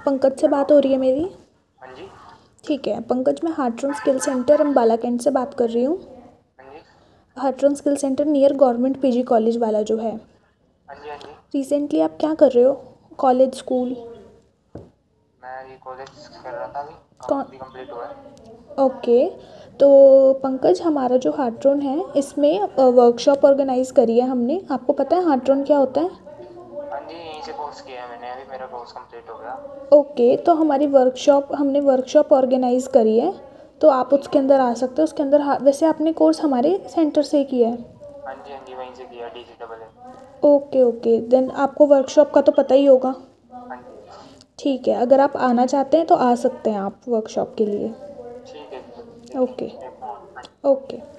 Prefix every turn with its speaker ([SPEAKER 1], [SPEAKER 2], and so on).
[SPEAKER 1] पंकज से बात हो रही है मेरी?
[SPEAKER 2] हाँ जी।
[SPEAKER 1] ठीक है पंकज, मैं Hartron skill centre Ambala cantt से बात कर रही हूँ।
[SPEAKER 2] हाँ जी।
[SPEAKER 1] Hartron skill centre near government PG college वाला जो है।
[SPEAKER 2] हाँ जी। हाँ जी।
[SPEAKER 1] रिसेंटली आप क्या कर रहे हो? College, school?
[SPEAKER 2] मैं ये कॉलेज कर रहा था,
[SPEAKER 1] कौन?
[SPEAKER 2] अभी कंप्लीट हुआ है।
[SPEAKER 1] ओके। तो पंकज, हमारा जो हार्ट्रन है इसमें वर्कशॉप ऑर्गेनाइज करी है हमने। आपको पता है हार्ट्रन क्या होता है?
[SPEAKER 2] हाँ जी, यहीं से कोर्स किया है मैंने, अभी मेरा कोर्स कंप्लीट हो गया।
[SPEAKER 1] ओके, तो हमने वर्कशॉप ऑर्गेनाइज करी है, तो आप
[SPEAKER 2] जी।
[SPEAKER 1] उसके अंदर आ सकते हो। उसके अंदर वैसे आपने कोर्स हमारे सेंटर से ही किया है?
[SPEAKER 2] हाँ जी। हाँ जी, वहीं से किया, DGEE।
[SPEAKER 1] ओके ओके, देन आपको वर्कशॉप का तो पता ही होगा।
[SPEAKER 2] हाँ जी।
[SPEAKER 1] ठीक है, अगर आप आना चाहते हैं तो आ सकते हैं आप वर्कशॉप के लिए।
[SPEAKER 2] ठीक है जी,
[SPEAKER 1] ओके।
[SPEAKER 2] देखता हूँ। हाँ जी।
[SPEAKER 1] ओके।